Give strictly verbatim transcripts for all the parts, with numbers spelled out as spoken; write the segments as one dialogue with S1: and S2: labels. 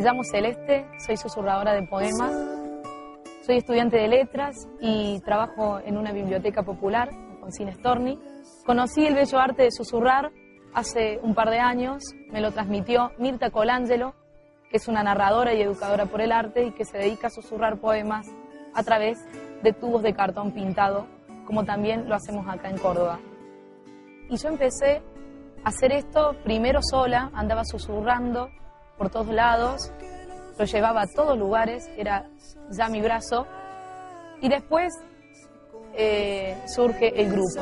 S1: llamo Celeste, soy susurradora de poemas, soy estudiante de letras y trabajo en una biblioteca popular, Alfonsín Storni. Conocí el bello arte de susurrar hace un par de años, me lo transmitió Mirta Colangelo, que es una narradora y educadora por el arte y que se dedica a susurrar poemas a través de tubos de cartón pintado, como también lo hacemos acá en Córdoba. Y yo empecé a hacer esto primero sola, andaba susurrando por todos lados, lo llevaba a todos lugares, era ya mi brazo, y después eh, surge el grupo.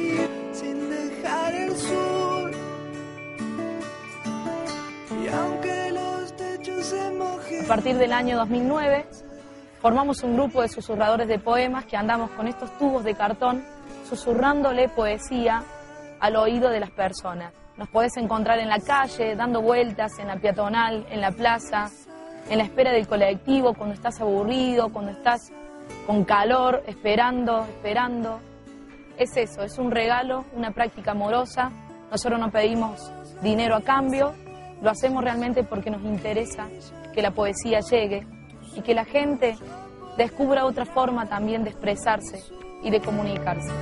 S1: A partir del año dos mil nueve formamos un grupo de susurradores de poemas que andamos con estos tubos de cartón susurrándole poesía al oído de las personas. Nos podés encontrar en la calle, dando vueltas, en la peatonal, en la plaza, en la espera del colectivo, cuando estás aburrido, cuando estás con calor, esperando, esperando. Es eso, es un regalo, una práctica amorosa. Nosotros no pedimos dinero a cambio, lo hacemos realmente porque nos interesa que la poesía llegue y que la gente descubra otra forma también de expresarse y de comunicarse.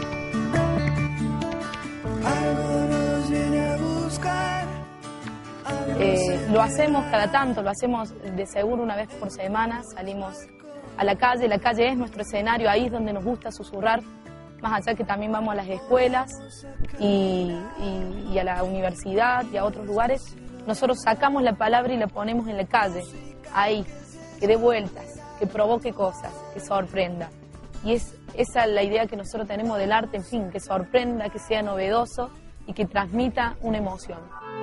S1: Eh, lo hacemos cada tanto, lo hacemos de seguro una vez por semana, salimos a la calle, la calle es nuestro escenario, ahí es donde nos gusta susurrar, más allá que también vamos a las escuelas y, y, y a la universidad y a otros lugares. Nosotros sacamos la palabra y la ponemos en la calle, ahí, que dé vueltas, que provoque cosas, que sorprenda. Y es esa la idea que nosotros tenemos del arte, en fin, que sorprenda, que sea novedoso y que transmita una emoción.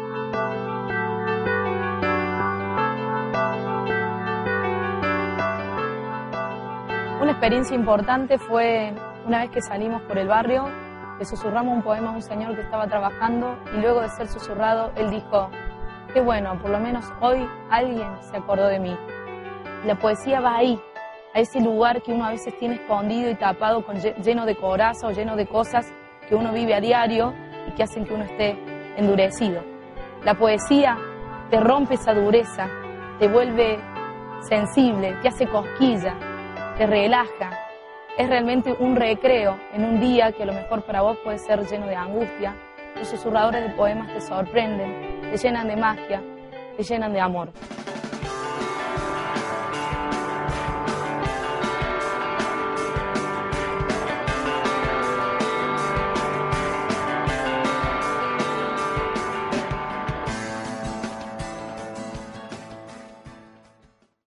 S1: Una experiencia importante fue una vez que salimos por el barrio, le susurramos un poema a un señor que estaba trabajando y luego de ser susurrado, él dijo: qué bueno, por lo menos hoy alguien se acordó de mí. La poesía va ahí, a ese lugar que uno a veces tiene escondido y tapado, con, lleno de coraza o lleno de cosas que uno vive a diario y que hacen que uno esté endurecido. La poesía te rompe esa dureza, te vuelve sensible, te hace cosquilla, te relaja. Es realmente un recreo en un día que a lo mejor para vos puede ser lleno de angustia. Los susurradores de poemas te sorprenden, te llenan de magia, te llenan de amor.